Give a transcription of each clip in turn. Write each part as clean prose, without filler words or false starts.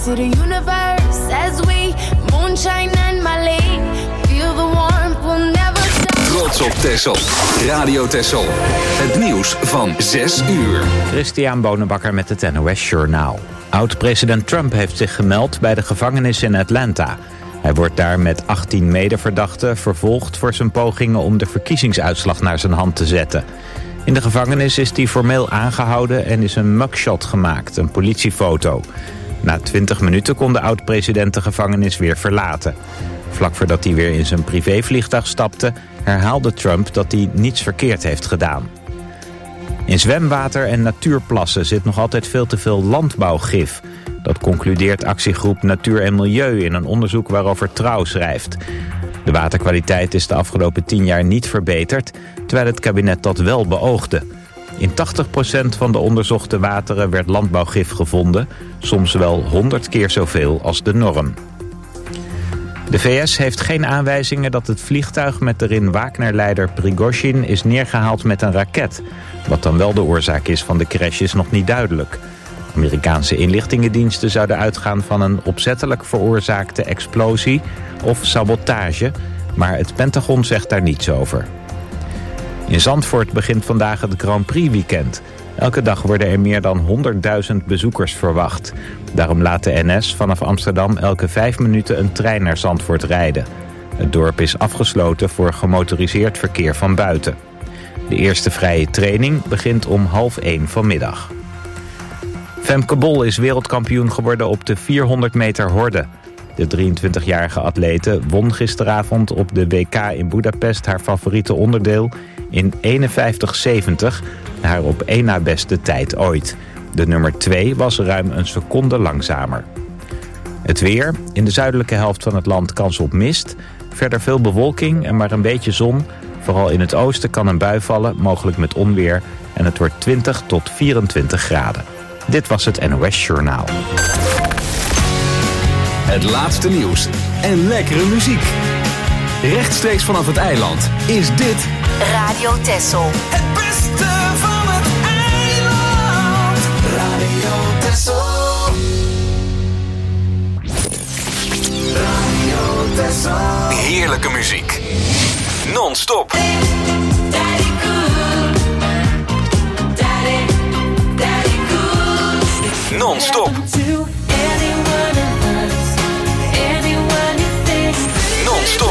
to the universe as we moonshine and Mali. Feel the warmth, we'll never stop. Trots op Texel. Radio Texel. Het nieuws van 6 uur. Christian Bonenbakker met het NOS Journaal. Oud-president Trump heeft zich gemeld bij de gevangenis in Atlanta. Hij wordt daar met 18 medeverdachten vervolgd voor zijn pogingen om de verkiezingsuitslag naar zijn hand te zetten. In de gevangenis is hij formeel aangehouden en is een mugshot gemaakt, een politiefoto. Na 20 minuten kon de oud-president de gevangenis weer verlaten. Vlak voordat hij weer in zijn privévliegtuig stapte, herhaalde Trump dat hij niets verkeerd heeft gedaan. In zwemwater en natuurplassen zit nog altijd veel te veel landbouwgif. Dat concludeert actiegroep Natuur en Milieu in een onderzoek waarover Trouw schrijft. De waterkwaliteit is de afgelopen 10 jaar niet verbeterd, terwijl het kabinet dat wel beoogde. In 80% van de onderzochte wateren werd landbouwgif gevonden, soms wel 100 keer zoveel als de norm. De VS heeft geen aanwijzingen dat het vliegtuig met erin Wagner-leider Prigozhin is neergehaald met een raket. Wat dan wel de oorzaak is van de crash is nog niet duidelijk. Amerikaanse inlichtingendiensten zouden uitgaan van een opzettelijk veroorzaakte explosie of sabotage, maar het Pentagon zegt daar niets over. In Zandvoort begint vandaag het Grand Prix weekend. Elke dag worden er meer dan 100.000 bezoekers verwacht. Daarom laat de NS vanaf Amsterdam elke 5 minuten een trein naar Zandvoort rijden. Het dorp is afgesloten voor gemotoriseerd verkeer van buiten. De eerste vrije training begint om 12:30 vanmiddag. Femke Bol is wereldkampioen geworden op de 400 meter horde. De 23-jarige atlete won gisteravond op de WK in Budapest haar favoriete onderdeel in 51:70, haar op 1 na beste tijd ooit. De nummer 2 was ruim een seconde langzamer. Het weer. In de zuidelijke helft van het land kans op mist. Verder veel bewolking en maar een beetje zon. Vooral in het oosten kan een bui vallen, mogelijk met onweer. En het wordt 20 tot 24 graden. Dit was het NOS Journaal. Het laatste nieuws en lekkere muziek. Rechtstreeks vanaf het eiland is dit Radio Texel. Het beste van het eiland. Radio Texel. Radio Texel. heerlijke muziek. Non-stop. Non-stop. Non-stop.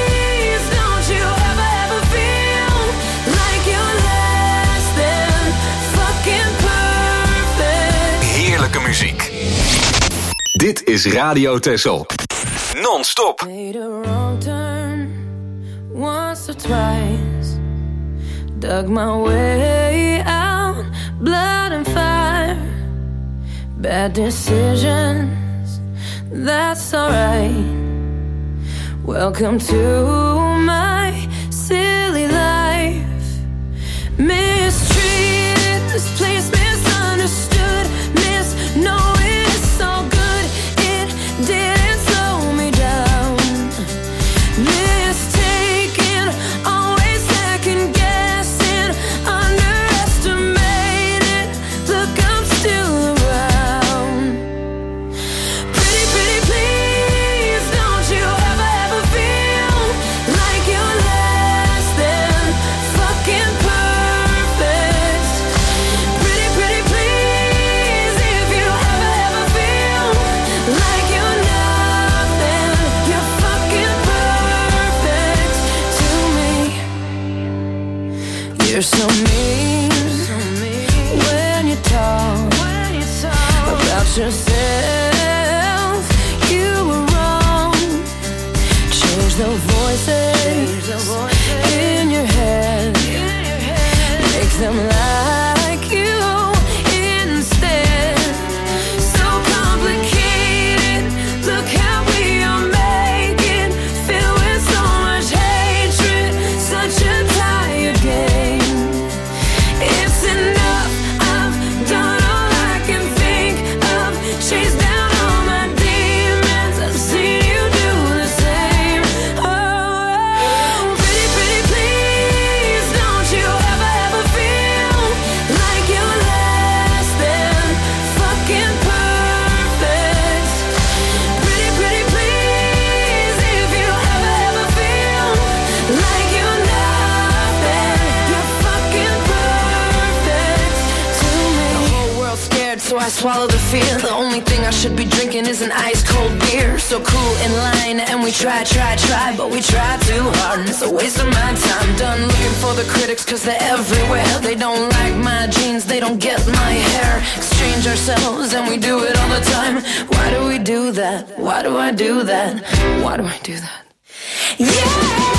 Heerlijke muziek. Dit is Radio Texel. Non-stop. Made a wrong turn once or twice. Dug my way out, blood and fire. Bad decisions, that's alright. Welcome to my silly life. Mistreated, this place misunderstood. Knowing it's all good, it didn't slow me down. Mistaken, always second guessing, underestimated. Look, I'm still around. Pretty, pretty please, don't you ever feel like you're less than fucking perfect. Pretty, pretty please, if you ever feel like you're nothing, you're fucking perfect to me. You're so mean when you talk about yourself. You were wrong. Change the voices in your head. Make them like you instead. So complicated. Look how we are making. Filled with so much hatred. Such a tired game. It's enough. I've done all I can think of. Chased down all my demons. I've seen you do the same. Oh, pretty, pretty please, don't you ever feel swallow the fear. The only thing I should be drinking is an ice cold beer. So cool in line, and we try, but we try too hard, and it's a waste of my time. Done looking for the critics, cause they're everywhere. They don't like my jeans, they don't get my hair. Exchange ourselves, and we do it all the time. Why do we do that? Why do I do that? Why do I do that? Yeah!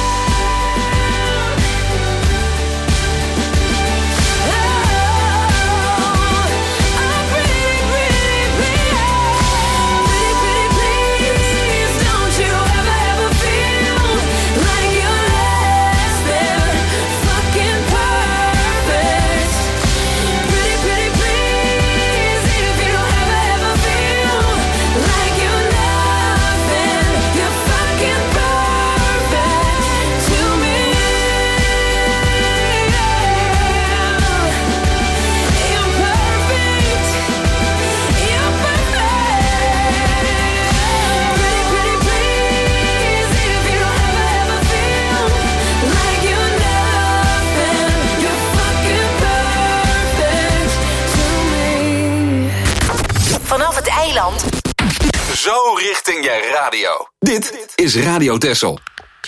Vanaf het eiland. Zo richting je radio. Dit is Radio Texel.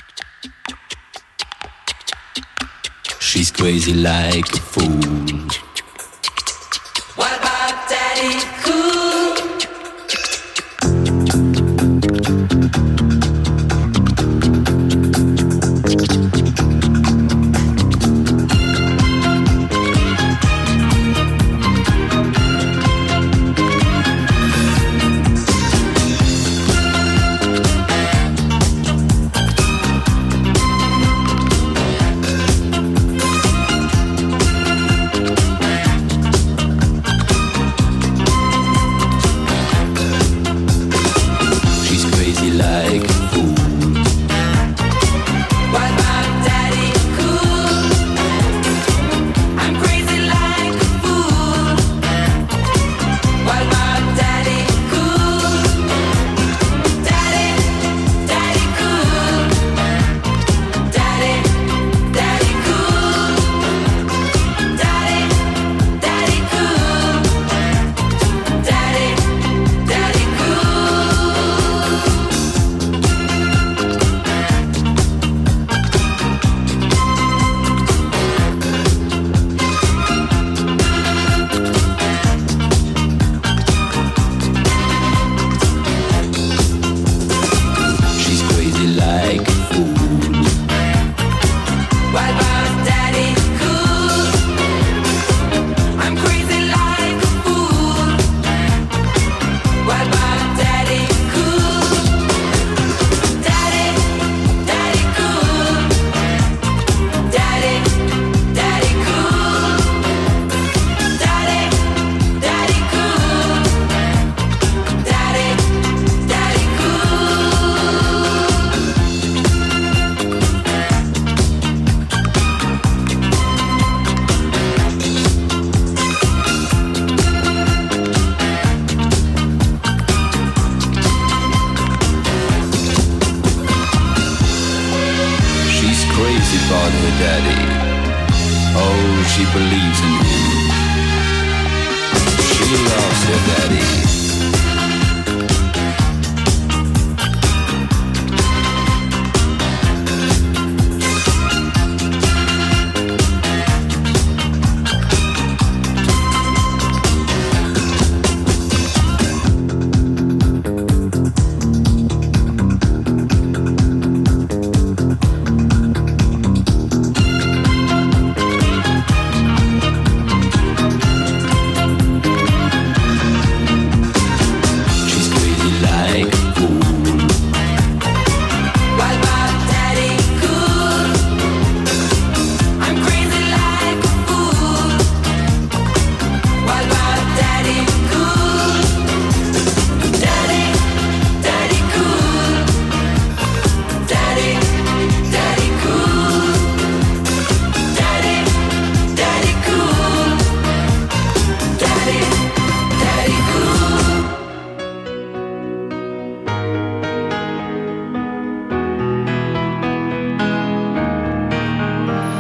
She's crazy like a fool. What about Daddy Cool?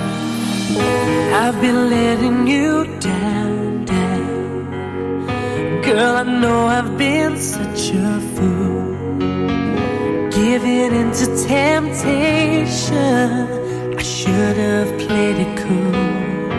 I've been letting you down, down. such a fool, giving into temptation. I should have played it cool.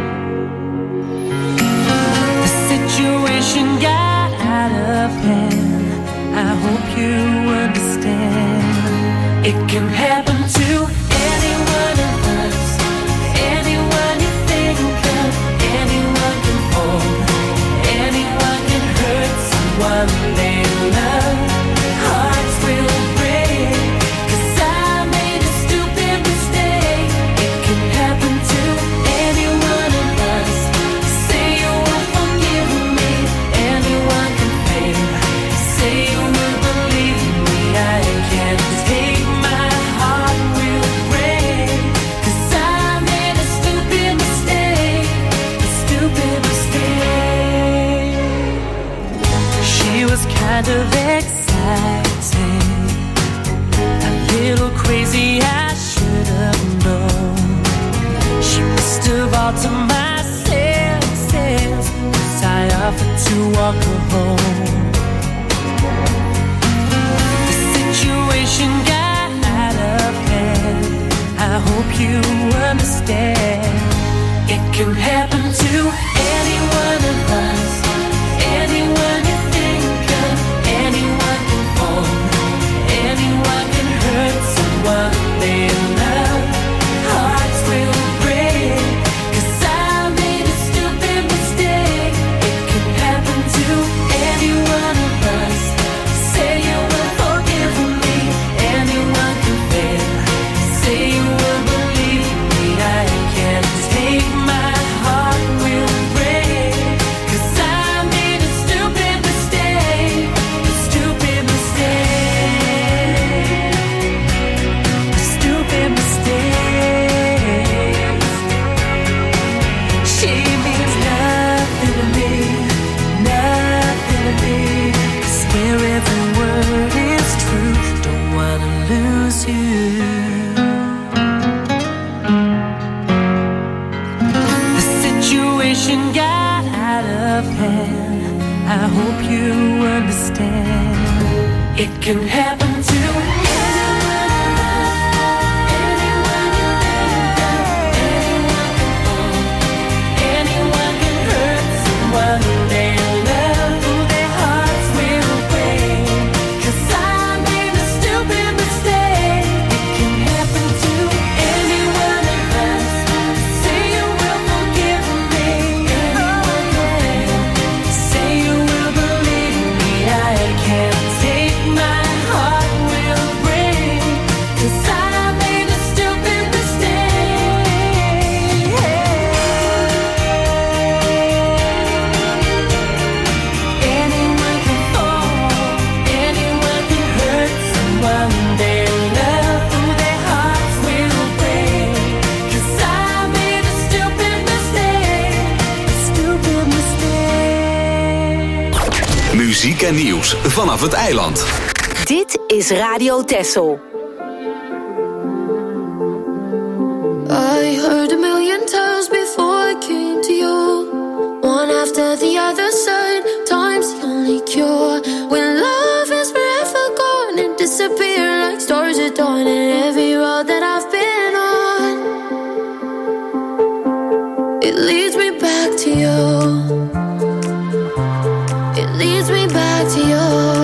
The situation got out of hand. I hope you understand. It can happen to any one of us. Anyone you think of, anyone can fall. Anyone can hurt someone they love. Hearts will break, 'cause I made a stupid mistake. It can happen to any one of us. Say you will forgive me. Anyone can fail. Say you will believe me. I can't take my heart will break, 'cause I made a stupid mistake. A stupid mistake. She was kind of exciting, a little crazy, I should have known. She must have altered my senses, 'cause I offered to walk her home. The situation got out of hand. I hope you understand. It can happen to any one of us. Anyone you think of, anyone can fall. Anyone can hurt someone they love. Hearts will break, 'cause I made a stupid mistake. It can happen to any one of us. Say you will forgive me. Anyone can fail. Say you will believe me. I can't take my heart will break, 'cause I made a stupid mistake. A stupid mistake. A stupid mistake. She means nothing to me, nothing to me. I swear every word is true. Don't wanna lose you. The situation got out of hand. I hope you understand. It can happen to anyone of us. Anyone you think of, anyone can fall. Anyone can hurt someone they love. Their hearts will break, 'cause I made a stupid mistake. It can happen to any one of us. Say you will forgive me. Anyone can fail. Say you will believe me. I can't take my heart will break, 'cause I made a stupid mistake. Anyone can fall. Anyone can hurt someone they love. Their hearts will break, 'cause I made a stupid mistake. A stupid mistake. Muziek en nieuws vanaf het eiland. Dit is Radio Texel. I heard a million times before I came to you. One after the other said, time's the only cure. When love is forever gone and disappear like stars at dawn. And every road that I've been on, it leads me back to you. It leads me back to you.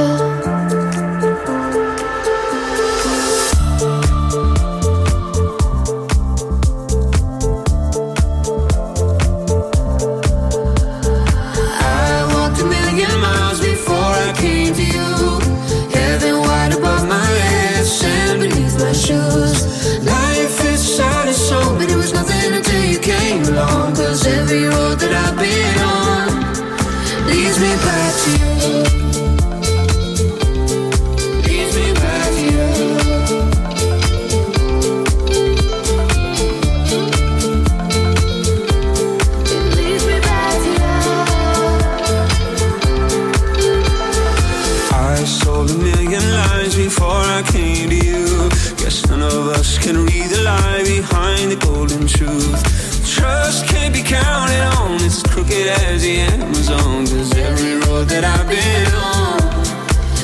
Life is sad and so, but it was nothing until you came along. 'Cause every road that I've been on leads me back to you. Leads me back to you. It leads me back to you. I sold a million lies before I came to you. Guess none of us can read the lie behind the golden truth. Trust can't be counted on, it's as crooked as the Amazon. 'Cause every road that I've been on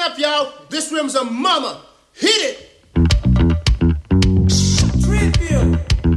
snap, y'all. This rim's a mama. Hit it. Tribute.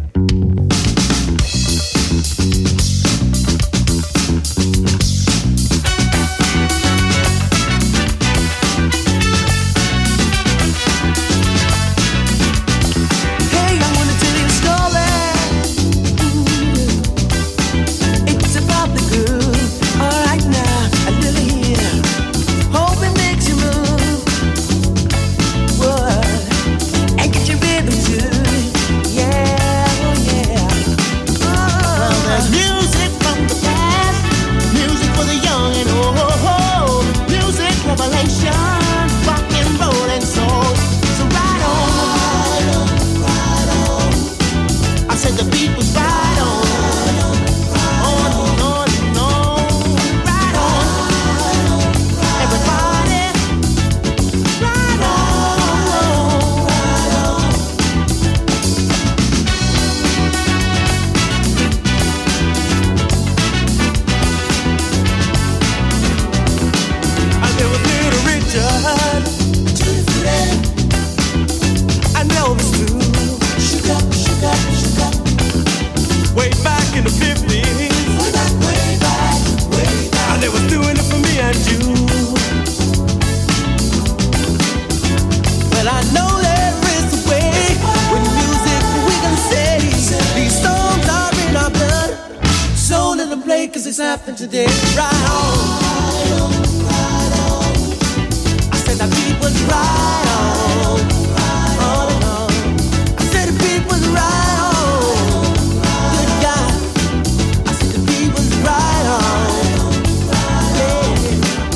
Today, right on, right on, right on. I said the beat was right on, right on. I said the beat was right on, good God. I said the beat was right on, yeah.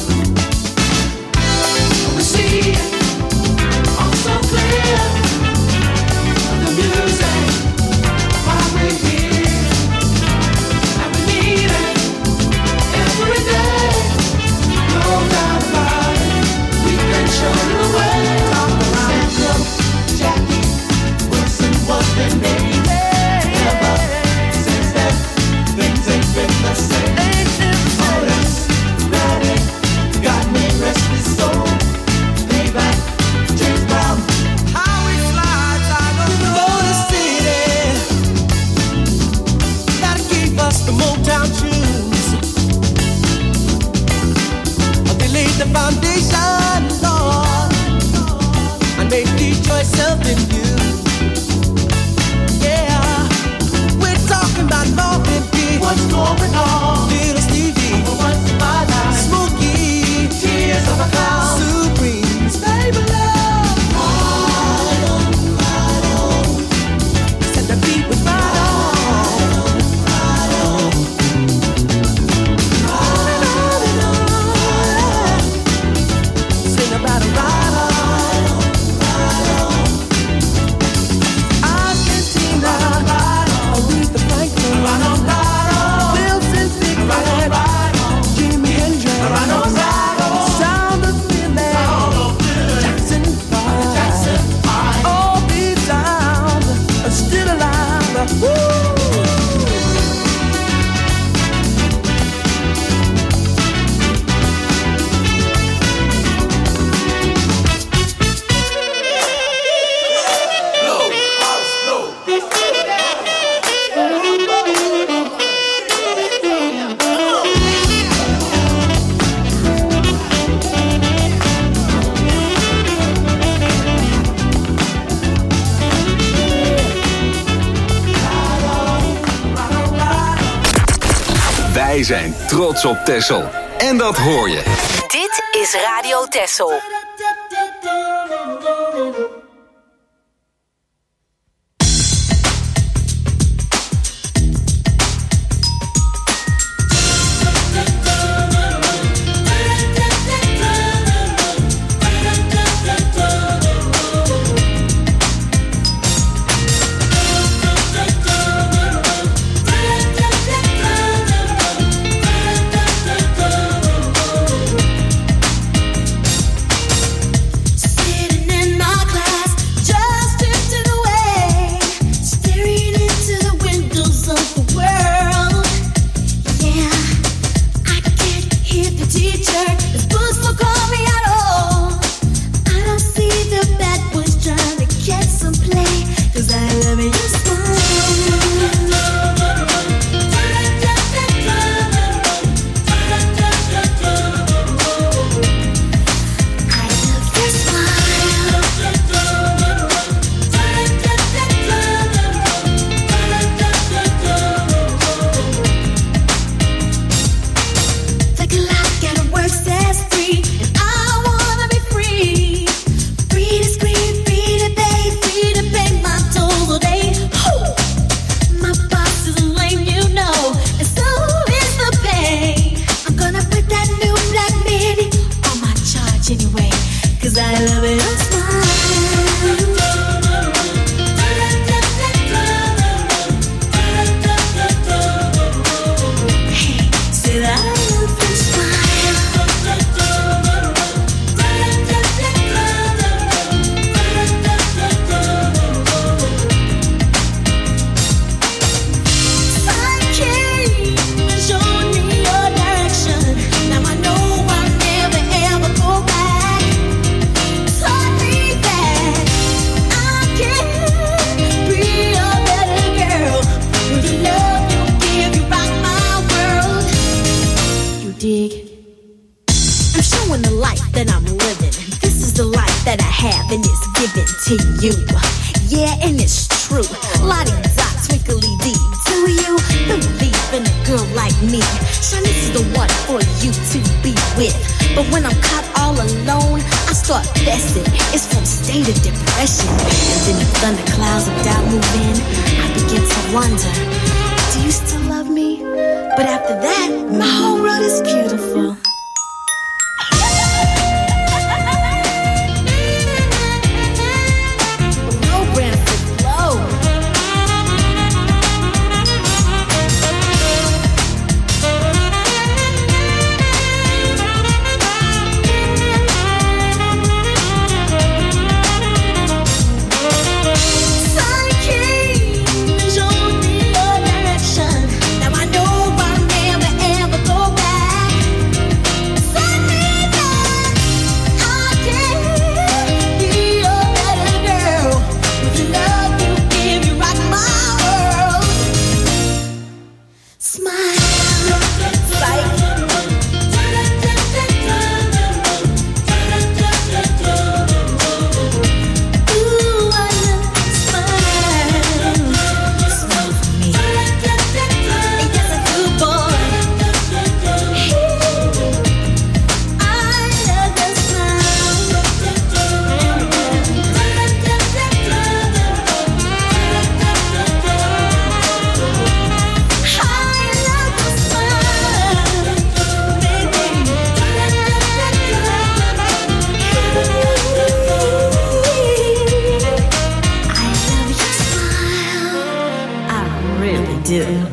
We see it all so clear. The music, why we're here, and we need it. Every day, no doubt about it, we've been shown the way. Sandra, Jackie, Wilson was their name. Ever since then, things ain't been the same. Otis, ready, got me restless soul. Payback, James Brown, how we fly, I don't know the city. Gotta keep us the Motown tunes. Laid the foundation, Lord, and made Detroit something new. Yeah, we're talking about North MP. What's going on? Little Stevie, what's my life? Smokey, tears of a clown. Supremes, baby love. Right on, right on. Said the beat was right on, right on. About a ride on, Argentina, Aretha Franklin, Wilson Pickett, Jimi Hendrix, Sound of Philly, Jackson 5, all these sounds are still alive. Woo! Wij zijn trots op Texel. En dat hoor je. Dit is Radio Texel. much anyway, 'cause I love it all smile. Hey, said I love your smile. Psyche, show me your direction. Now I know I'll never ever go back. Taught me that I can be a better girl. With the love you give, you rock my world. You dig? I'm showing the life that I'm living. This is the life that I have and it's given to you. Yeah, and it's true. La-di-da, twinkly-dee. Do you believe in a girl like me? Shanice is the one for you to be with. But when I'm caught all alone, I start fessing. It's from state of depression. And then the thunderclouds of doubt move in. I begin to wonder, do you still love me? But after that, my whole world is beautiful. No Branford Low. Psyche, show me your direction. Now I know I'll never ever go back. Send me back. I can be a better girl. With the love you give, you rock my world. Smile, psyche. Ooh, I love your smile. Smile for me. Ain't that a good boy? I love your smile. I love your smile, baby. I love your smile. I really do.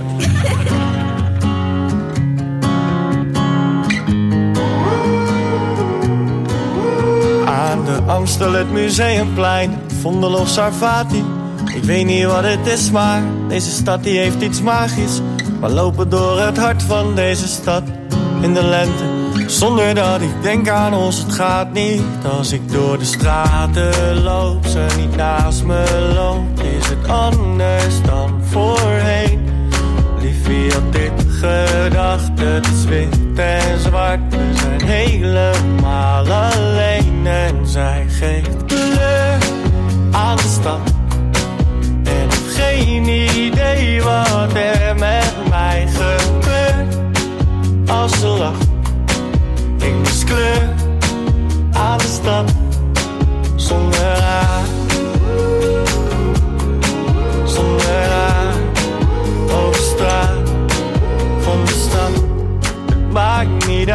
Aan de Amstel, het Museumplein, Vondel of Sarfati. Ik weet niet wat het is, maar deze stad die heeft iets magisch. We lopen door het hart van deze stad in de lente, zonder dat ik denk aan ons. Het gaat niet als ik door de straten loop, ze niet naast me loopt. Is het anders dan voorheen? Liefie had dit gedacht, het is wit en zwart. We zijn helemaal alleen en zij geeft kleur aan de stad. En ik heb geen idee wat er met mij gebeurt als ze lacht. Ik mis kleur aan de stad zonder haar. Zonder haar over straat van de stad. Het maakt niet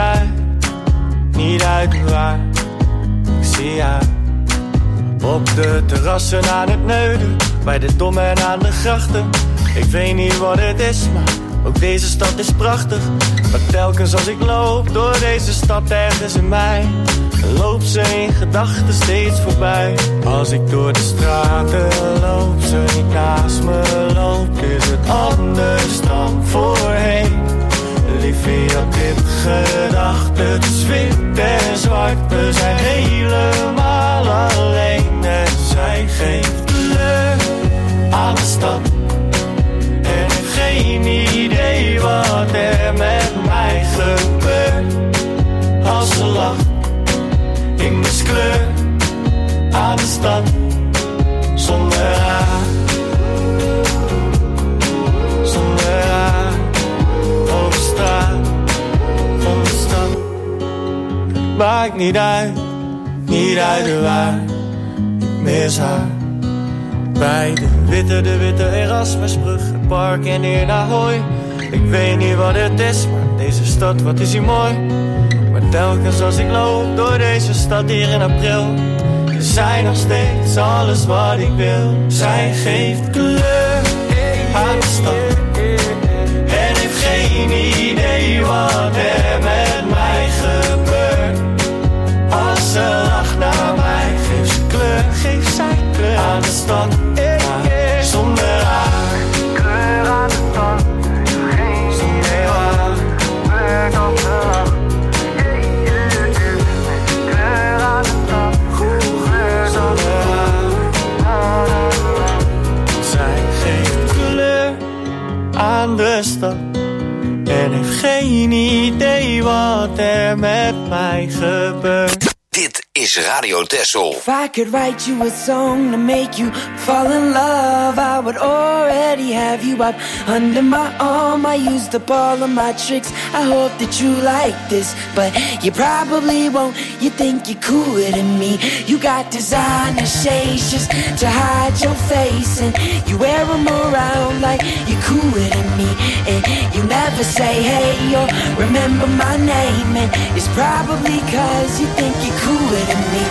uit waar. Ik zie haar op de terrassen aan het Neuden, bij de Dom en aan de grachten. Ik weet niet wat het is, maar ook deze stad is prachtig. Maar telkens als ik loop door deze stad ergens in mij, loopt ze in gedachten steeds voorbij. Als ik door de straten loop, ze niet naast me loopt, is het anders dan voorheen. Liefie had dit gedacht, het is wit en zwart. We zijn helemaal alleen en zij geeft kleur aan de stad. En ik heb geen idee wat er met mij gebeurt als ze lacht. Ik mis kleur aan de stad zonder haar. Zonder haar over straat van de stad. Het maakt niet uit waar. Ik mis haar. Bij de witte Erasmusbrug, het park en hier naar Hooi. Ik weet niet wat het is, maar deze stad, wat is hier mooi. Maar Telkens als ik loop door deze stad hier in april, is zij nog steeds alles wat ik wil. Zij geeft kleur aan de stad en heeft geen idee wat er met mij gebeurt. Als ze lacht naar mij, geeft ze kleur, geeft zij kleur aan de stad. Maar zonder haar, kleur aan de stad, geen idee waar gebeurt op de lach. Kleur aan de stad, kleur zonder haar. Zij geeft kleur aan de stad en heeft geen idee wat er met mij gebeurt. Dit is Radio Texel. If I could write you a song to make you fall in love, I would already have you up under my arm. I used up all of my tricks, I hope that you like this, but you probably won't. You think you're cooler than me. You got designer shades just to hide your face, and you wear them around like you're cooler than me. And you never say hey or remember my name, and it's probably cause you think you're cooler than me.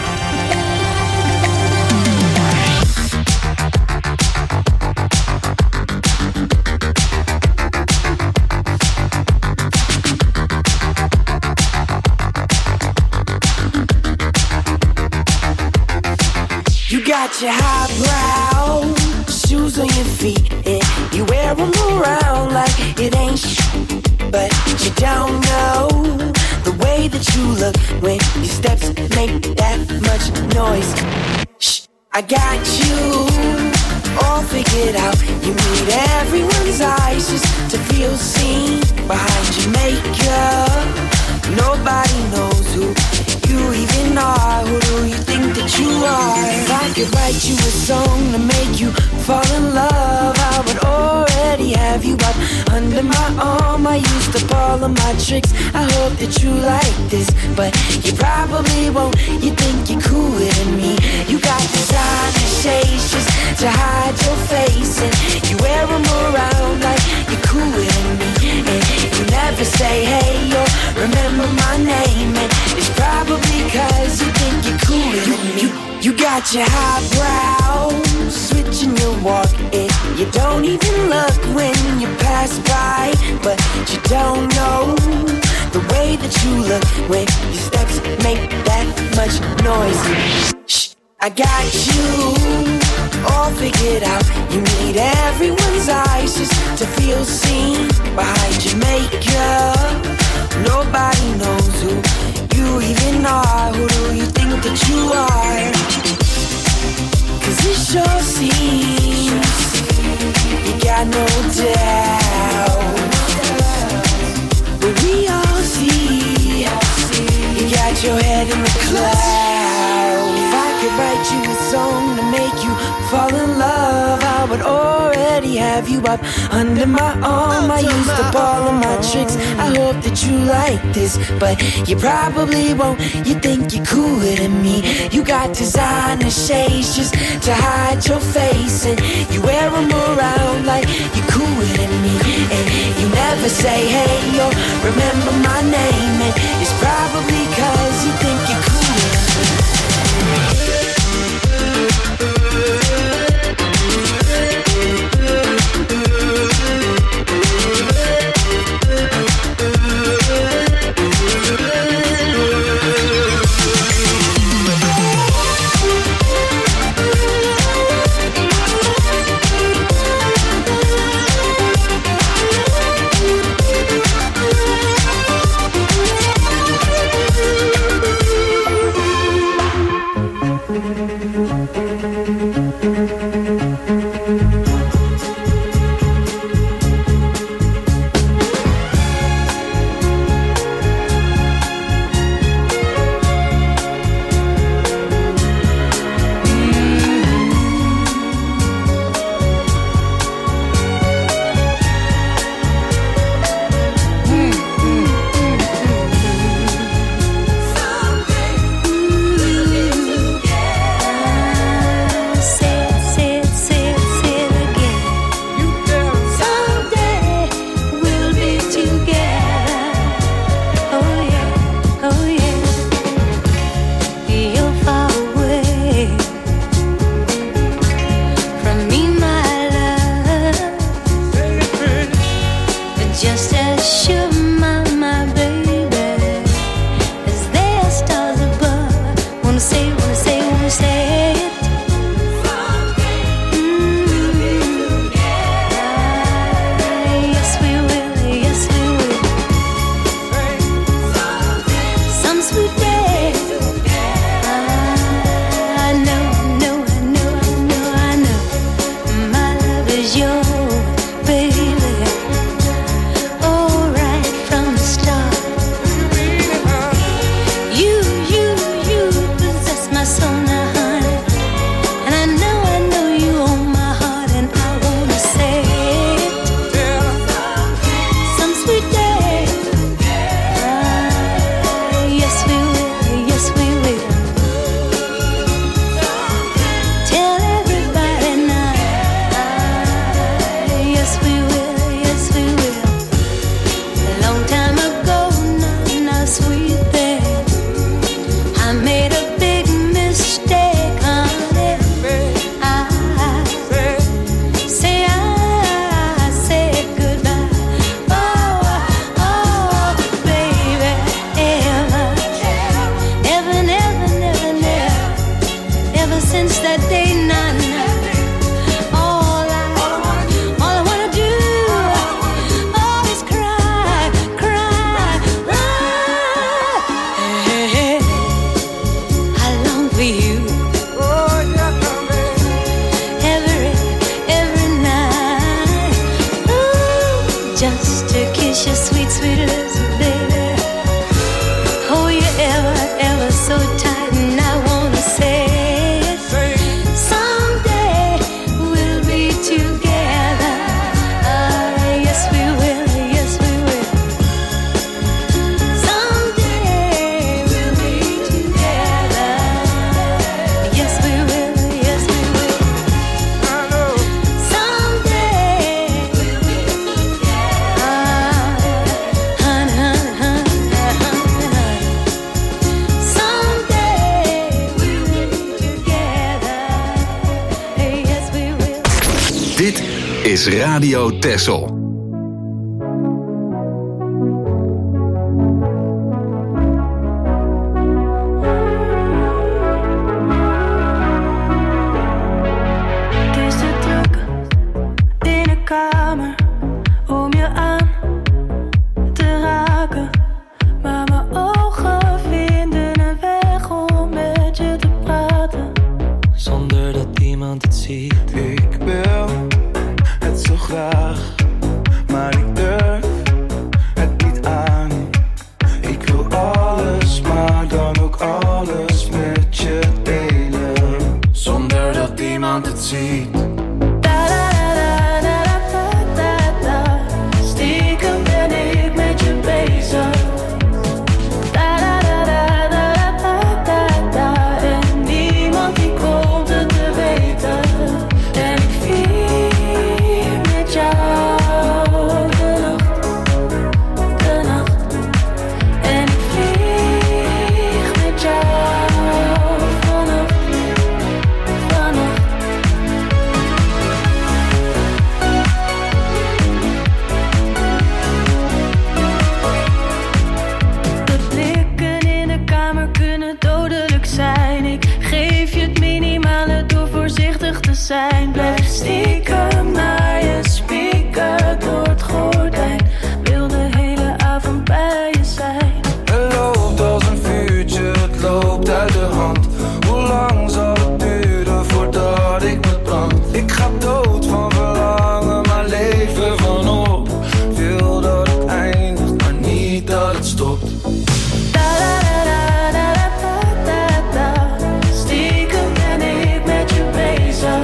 You got your highbrow shoes on your feet, and you wear them around like it ain't but you don't know the way that you look when your steps make that much noise. Shh, I got you all figured out. You need everyone's eyes just to feel seen behind your makeup. Nobody knows who you even are. Who do you think that you are? If I could write you a song to make you fall in love, I would already have you up under my arm. I used up all of my tricks, I hope that you like this, but you probably won't. You think you're cooler than me. You got designer shades just to hide your face, and you wear them around like you're cooler than me. And you never say hey or remember my name, and it's probably cause you think you're cooler than me. You got your highbrow switching your walk, and you don't even look when you pass by, but you don't know the way that you look when your steps make that much noise. Shh, I got you all figured out. You need everyone's eyes just to feel seen behind your makeup. Nobody knows who you even are. Who do you think that you are? Cause it sure seems you got no doubt, but we all see you got your head in the clouds. If I could write you a song to make you fall in love, I would already have you up under my arm. I used up all of my tricks, I hope that you like this, but you probably won't. You think you're cooler than me. You got designer shades just to hide your face, and you wear them around like you're cooler than me. And you never say hey or remember my name, and it's probably cause you think you're cooler than me. is Radio Texel. Ik wil het zo graag, maar ik durf het niet aan. Ik wil alles, maar dan ook alles met je delen, zonder dat iemand het ziet. Stiekem ben ik met je bezig. En niemand die komt het te weten. Blijf stiekem naar je speaker door het gordijn. Wil de hele avond bij je zijn. Het loopt als een vuurtje, het loopt uit de hand. Hoe lang zal het duren voordat ik me brand? Ik ga dood van verlangen, maar leven vanop. Wil dat het eindigt, maar niet dat het stopt. Stiekem ben ik met je bezig.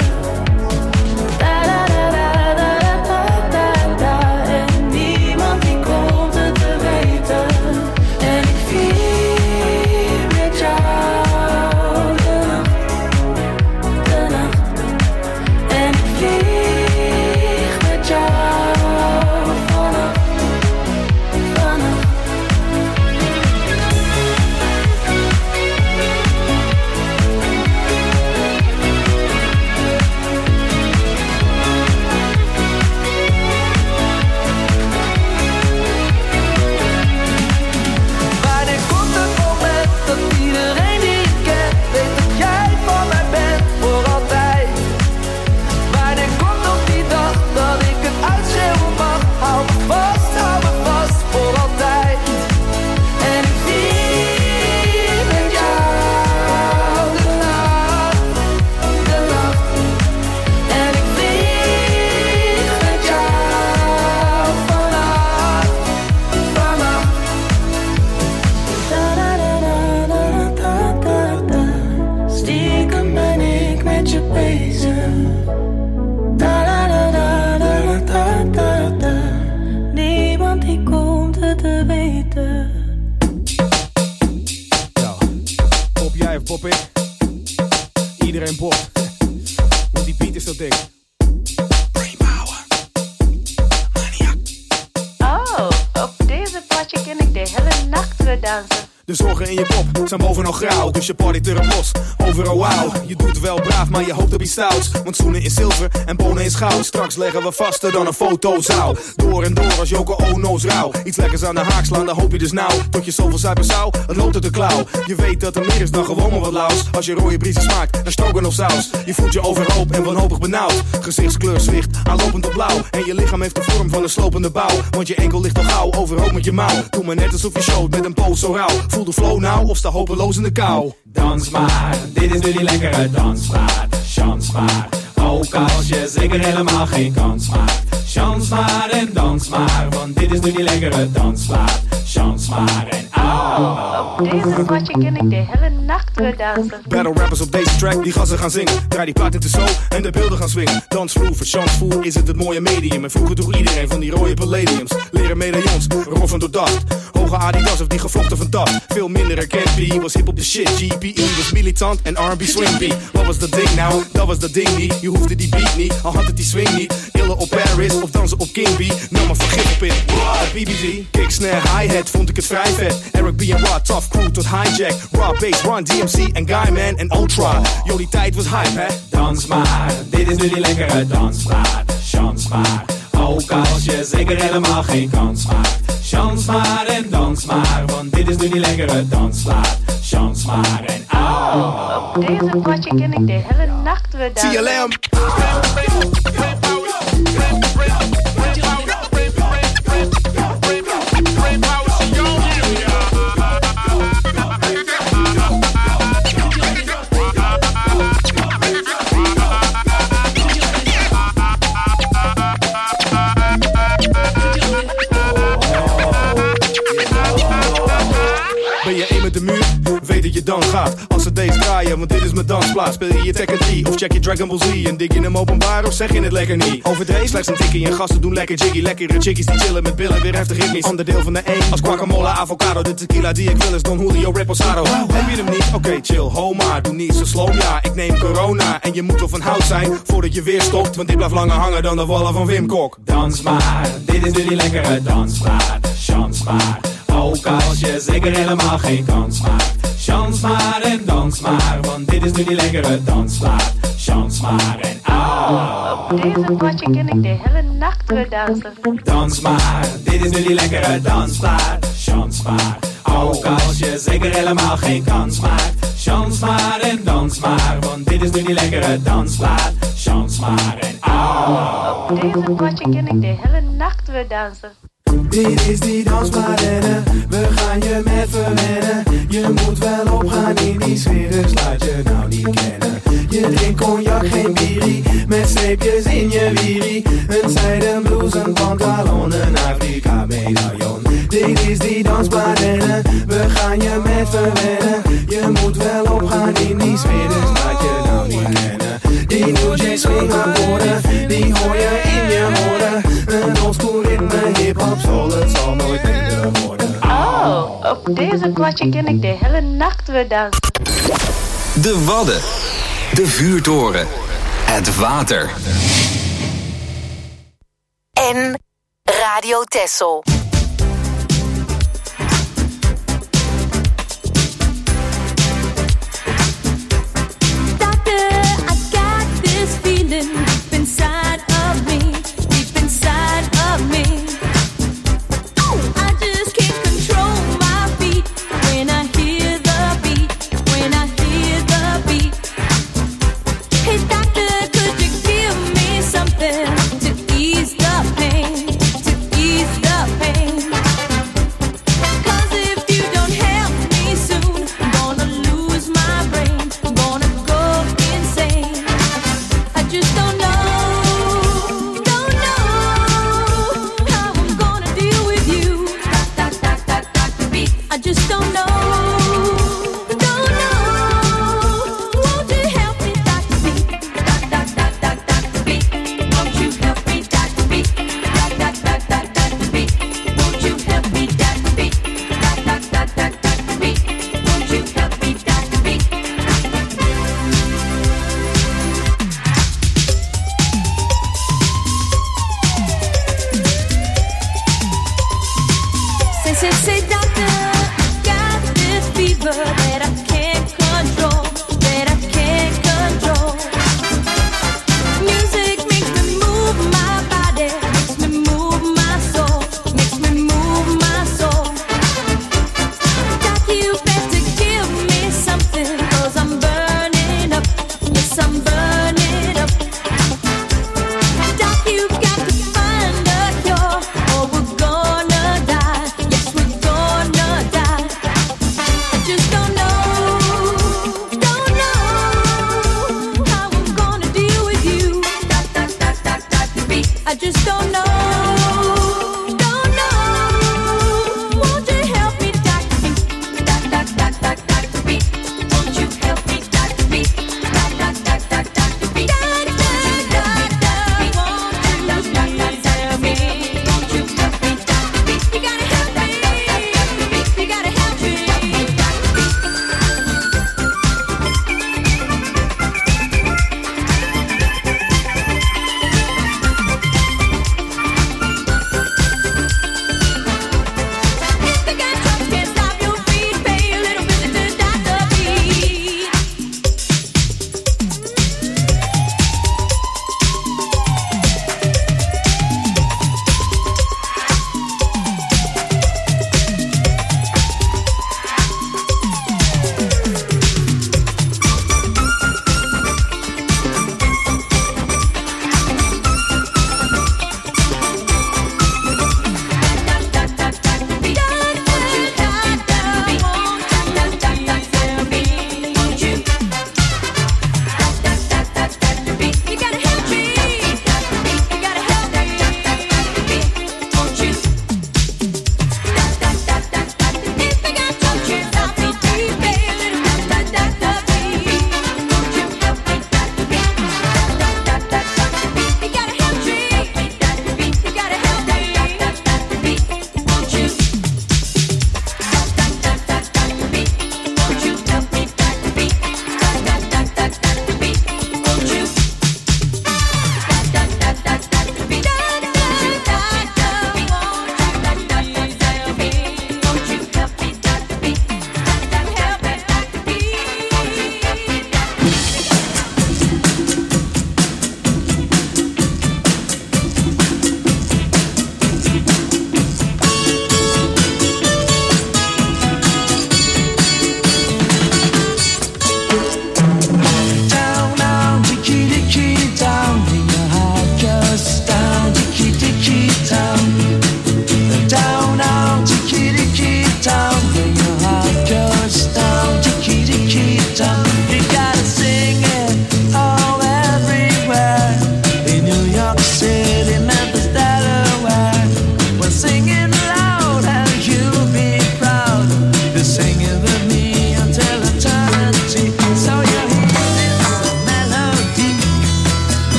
Iedereen bopt, want die beat is zo dik. Oh, op deze potje kan ik de hele nacht weer dansen. De zorgen in je kop zijn bovenal grauw, dus je partyt er op los. Overal wauw, je doet wel braaf, maar je hoopt op iets stouts. Want zoenen is zilver en bonen is goud. Straks leggen we vaster dan een fotozaal. Door en door als Yoko Ono's rauw. Iets lekkers aan de haak slaan, dan hoop je dus nauw. Tot je zoveel zuipen zou, het loopt uit de klauw. Je weet dat er meer is dan gewoon maar wat laus. Als je rode briesen smaakt, dan stoken of saus. Je voelt je overhoop en wanhopig benauwd. Gezichtskleur zwicht, aanlopend op blauw. En je lichaam heeft de vorm van een slopende bouw. Want je enkel ligt al gauw, overhoop met je mouw. Doe maar net alsof je showt met een pose zo rauw. Voel de flow nou of sta hopeloos in de kou. Dans maar, dit is nu die lekkere dansmaat. Chans maar, ook als je zeker helemaal geen kans maakt. Chans maar en dans maar, want dit is nu die lekkere dansmaat. Chans maar en op deze potje kan ik de hele nacht weer dansen. Battle rappers op deze track, die gassen gaan zingen. Draai die plaat in de show en de beelden gaan swingen. Dansvloer, voor chansvoer is het mooie medium. En vroeger droeg iedereen van die rode palladiums. Leren medaillons, roffen door dacht. hoge Adidas of die gevlochten van dat. Veel minder herkend, was hip op de shit. GPE was militant en R&B swing beat. Wat was dat ding nou? Dat was dat ding niet. Je hoefde die beat niet, al had het die swing niet. Illen op Paris of dansen op King B. Nam maar vergif op in BBG. Kick, snare, hi-hat, vond ik het vrij vet. Eric B en Rod, tough crew tot hijack. Raw bass, Run, DMC en Guyman en Ultra. Yo, die tijd was hype, hè? Dans maar, dit is nu die lekkere dansplaat. Chans maar, ook als je zeker helemaal geen kans maakt. Chans maar en dans maar, want dit is nu die lekkere dansplaat. Chans maar en au. Op deze potje ken ik de hele nacht weer dansen. TLM. Ben je één met de muur? Weet dat je dan gaat. Als ze deze draaien, want dit is mijn dansplaats. Speel je Tekken 3 of check je Dragon Ball Z? En dik je hem openbaar of zeg je het lekker niet? Overdreven slechts een tikkie en gasten doen lekker jiggy. Lekkere chickies die chillen met billen, weer heftig ritmisch. Ander deel van de E als guacamole, avocado. De tequila die ik wil is Don Julio Reposado. Heb je hem niet? Oké, chill, ho maar. Doe niet zo slow, ja. Ik neem corona en je moet wel van hout zijn voordat je weer stopt. Want dit blijft langer hangen dan de wallen van Wim Kok. Dans maar, dit is nu die lekkere dansplaat. Chans maar, ook als je zeker helemaal geen kans maakt. Chans maar en dans maar, want dit is nu die lekkere dansplaat. Chans maar en au. Op deze potje ken ik de hele nacht weer dansen. Dans maar, dit is nu die lekkere dansplaat. Chans maar, ook als je zeker helemaal geen kans maakt. Chans maar en dans maar, want dit is nu die lekkere dansplaat. Chans maar en au. Op deze potje ken ik de hele nacht weer dansen. Dit is die dansplaat en we gaan je met verwennen. Je moet wel opgaan in die sfeer, dus laat je nou niet kennen. Je drinkt cognac, geen bierie, met streepjes in je wierie. Een zijden blouse, een pantalon, een Afrika medaillon. Dit is die dansplaat en we gaan je met verwennen. Je moet wel opgaan in die sfeer, dus laat je nou niet kennen. Die New J swing akkoorden, die hoor je in je oren. Een oldschool ritme, hip-hop, soul, het zal nooit minder worden. Oh, op deze potje ken ik de hele nacht weer dansen. De Wadden. De vuurtoren. Het water. En Radio Texel. Doctor, I got this feeling deep inside of me, deep inside of me. I just can't control my feet when I hear the beat, when I hear the beat. Hey doctor, could you give me something to ease the pain, to ease the pain?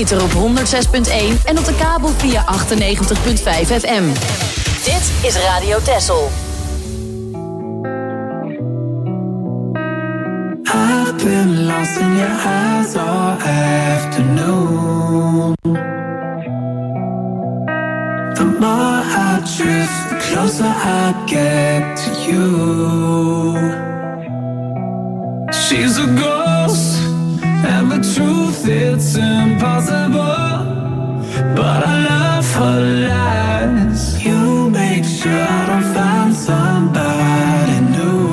ether op 106.1 en op de kabel via 98.5 FM. Dit is Radio Texel. I've been lost in your eyes all afternoon. The more I drift, the closer I get to you. She's a ghost, and the truth, it's impossible. But I love her lies. You make sure I don't find somebody new.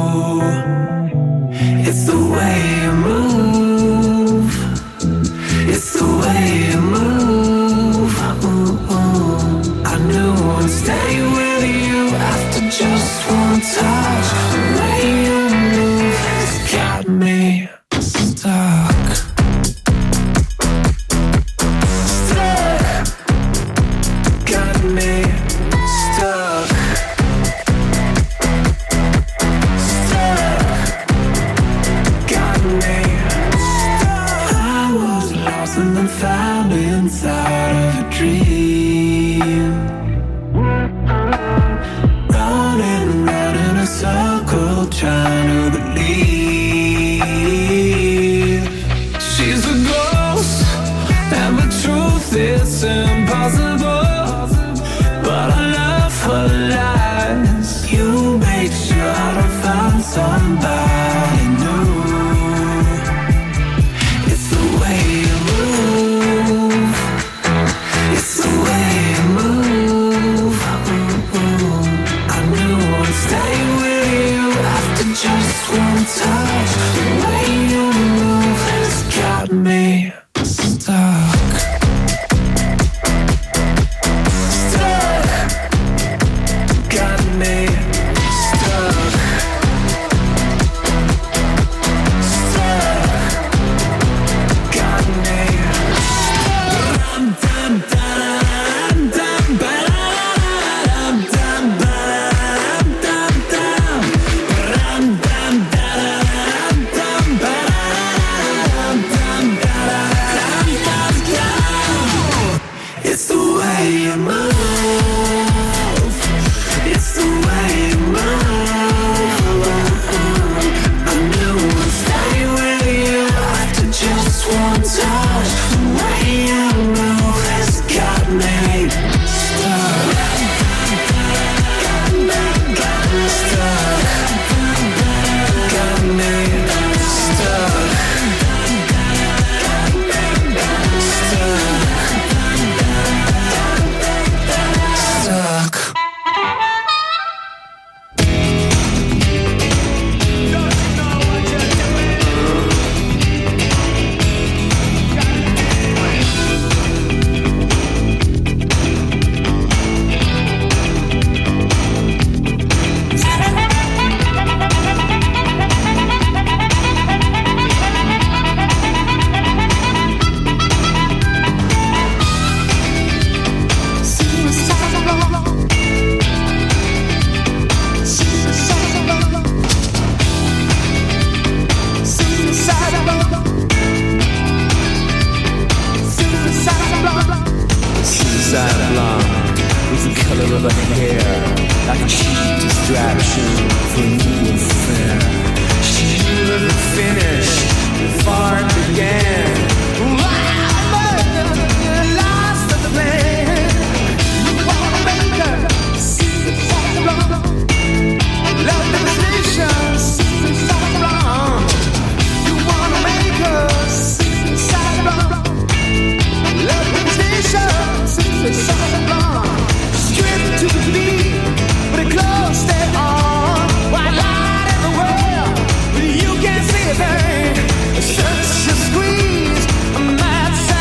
It's the way you move. It's the way you move. I knew I'd stay with you after just one touch. The way you move has got me stuck. Stuck. Got me stuck. And then found inside of a dream, running round in a circle, trying to believe. She's a ghost, and the truth is impossible. But I love her lies. You make sure I don't find somebody new. Just one touch, the way you move has got me stuck. Stuck, got me stuck. Stuck, got me It's the way you move. It's the way you move. I knew I'd stay with you after just one touch. The way you move has got me stuck. Got me stuck. Got me stuck. Such a squeeze, I'm not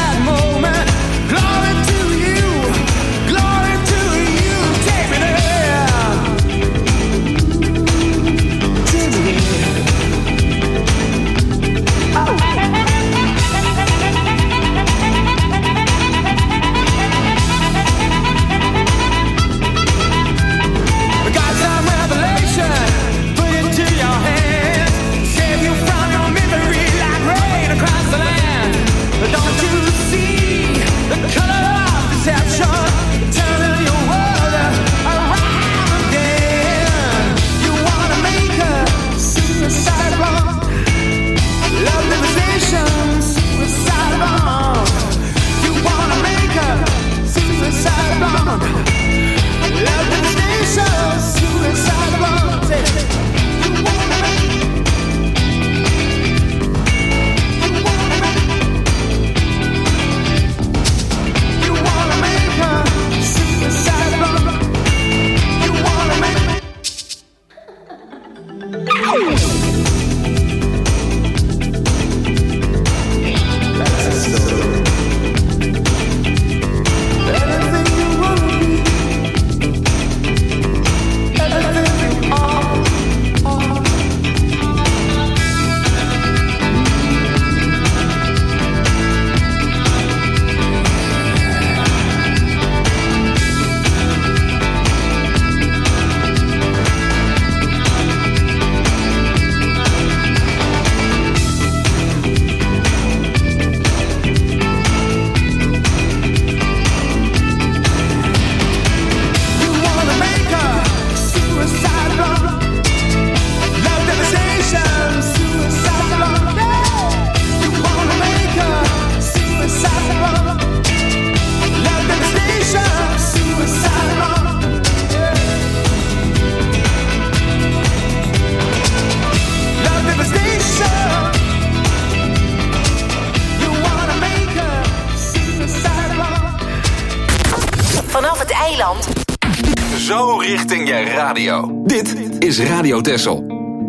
zo richting je radio. Dit is Radio Texel.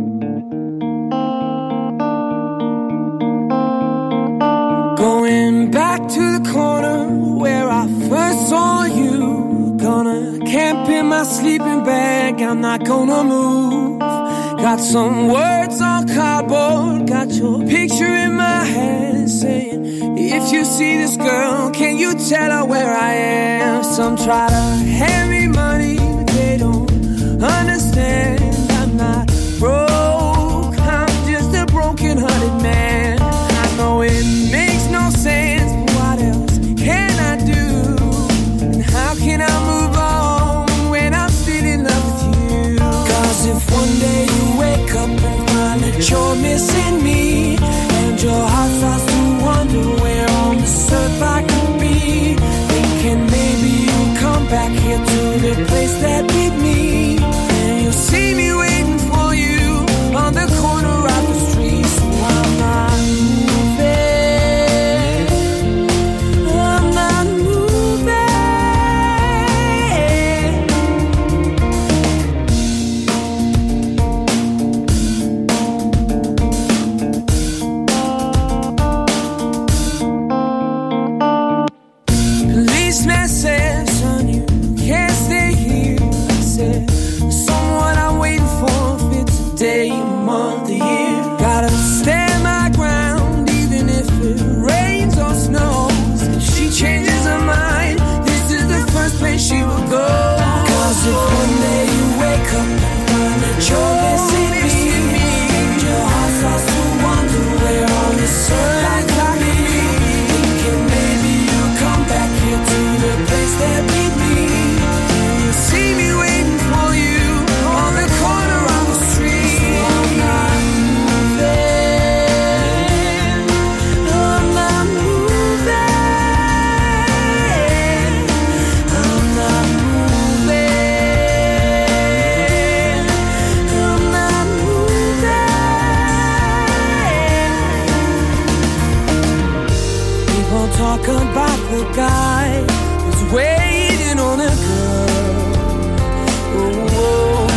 Going back to the corner where I first saw you. Gonna camp in my sleeping bag, I'm not gonna move. Got some words on cardboard, got your picture in my hand, saying, if you see this girl, can you tell her where I am? Some try to hand me money, but they don't understand. I'm not broke, I'm just a broken-hearted man. I know it makes no sense, but what else can I do? And how can I move on when I'm still in love with you? Cause if one day you wake up and find that you're missing me, and your heart starts to wonder where on this earth I could be, thinking maybe you'll come back here to the place that beat me, and you'll see me waiting for you on the corner of the street. So I'm not moving, I'm not moving. Policeman said, son, you can't stay here. I said, someone I'm waiting for, if it's a day, a month, a year. Gotta stand my ground, even if it rains or snows. If she changes her mind, this is the first place she will go. Cause if one day you wake up and find that you're missing me, and your heart starts to wonder where on this earth I could be, thinking maybe you'll come back here to the place that beat me, and you'll see me waiting for you on the corner of the street. So I'm not moving, I'm not moving, I'm not moving, I'm not moving. People talk about the guy who's waiting on a girl. Oh,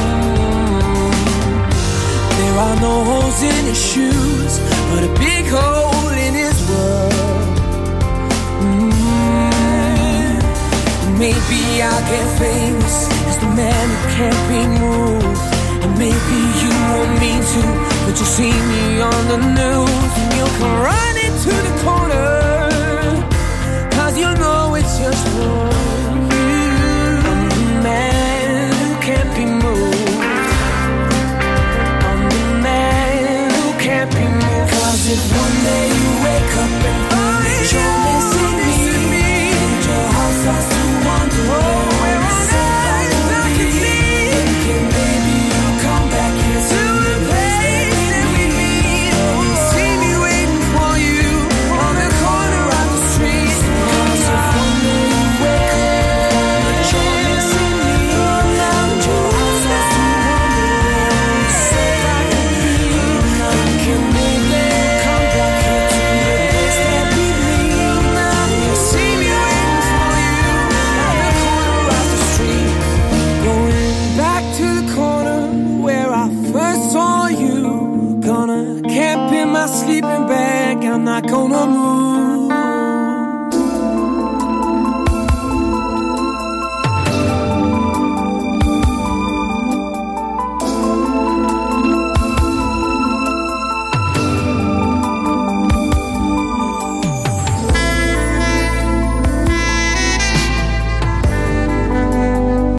there are no holes in his shoes, but a big hole in his world. Maybe I'll get famous as the man who can't be moved, and maybe you won't mean to, but you'll see me on the news, and you'll come running to the corner, cause you know it's just for you. I'm the man who can't be moved, I'm the man who can't be moved. Cause if one day you wake up and find that you're missing me, and your heart starts to wonder where on earth I could be, thinking maybe you'll come back here to the place that we meet, and you'll see me waiting for you on the corner of the street. Cause if one day you wake up and you're missing me, and your heart starts to wonder where on this earth I could be, thinking maybe you'll come back here to the place that we meet, and you'll see me waiting for you on the corner of the street. Going back to the corner where I first saw you. Gonna camp in my sleeping bag, I'm not gonna move.